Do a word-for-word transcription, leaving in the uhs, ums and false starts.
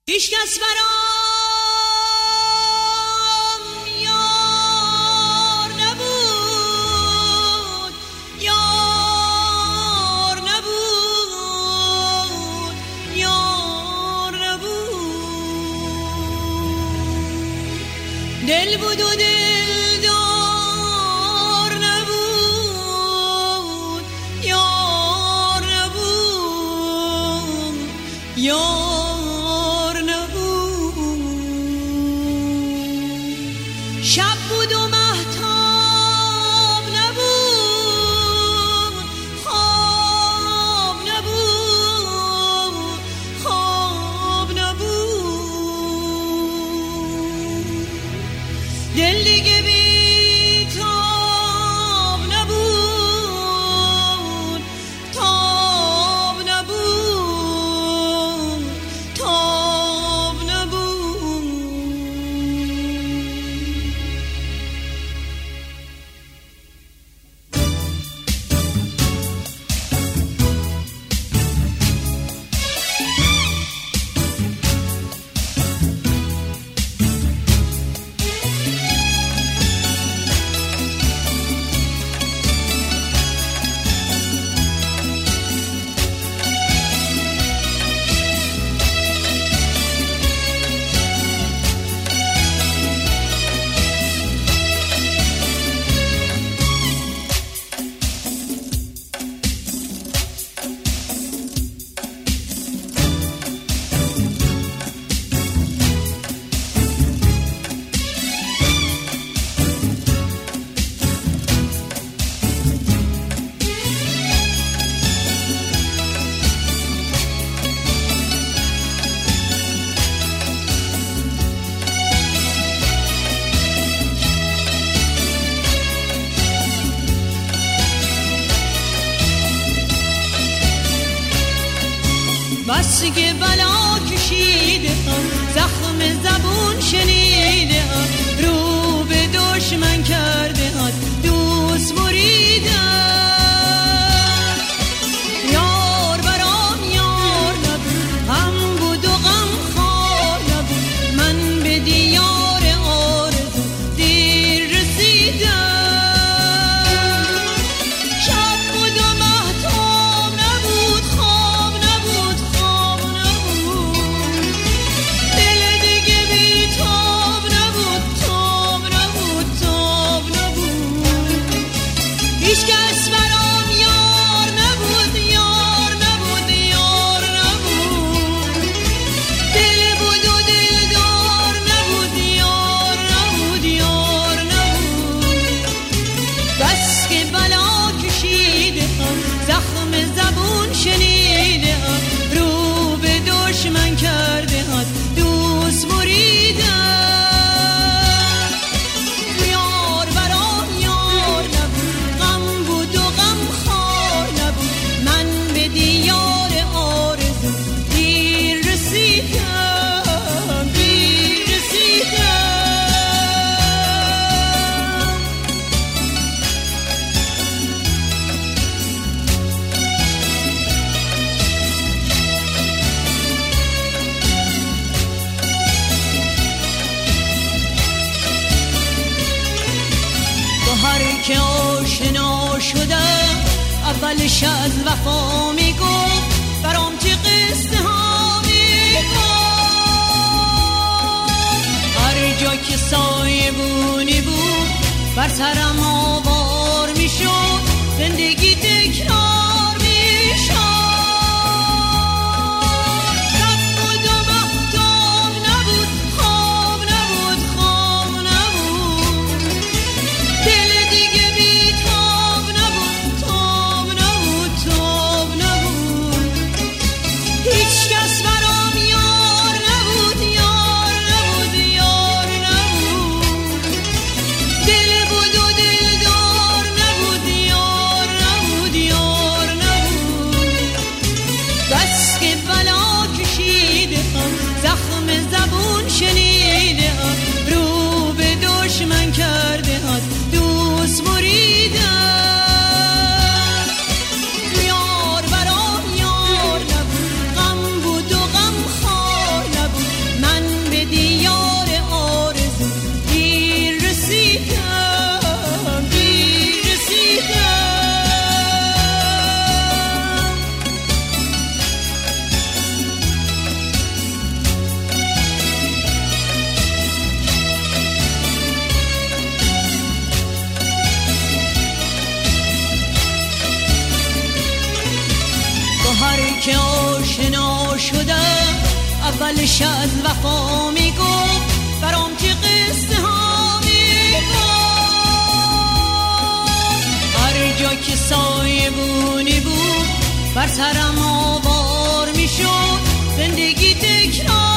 هیچ کس برام یار نبود، یار نبود، یار نبود. دل بود و دلدار نبود، یار نبود، یار شب بود و مهتاب نبود، خواب نبود، خواب نبود. دل دیگه بی تاب نبود، تاب نبود، تاب نبود. بس که بلا کشیده ام، زخم زبون شنیده ام، رو به دشمن کرده ام، دوست بریده ام. یار برام یار نبود، غم بود و غم خوار نبود، من به دیار آرزو دیر رسیدم. هیچ کس برام یار نبود، یار نبود، یار نبود. دل بود و دلدار نبود، یار نبود، یار نبود. بس که بلا کشیده ام، زخم زبون شنیده ام، رو به دشمن کرده ام، دوست بریده ام. که آشنا شدم اولش از وفا میگفت، برام چه قصه ها میگفت. هر جا که سایه بونی بود بر سرم آوار میشد، زندگی تکرار میشد. شب بود و مهتاب نبود، خواب نبود، خواب نبود. دل دیگه بی تاب نبود، تاب نبود، تاب نبود. هیچ کس برام یار نبود، یار نبود، یار نبود. دل بود و دلدار اولش از وفا میگفت برام که قصه ها میگفت هر جا که سایه بونی بود بر سرم آوار میشد زندگی تکرار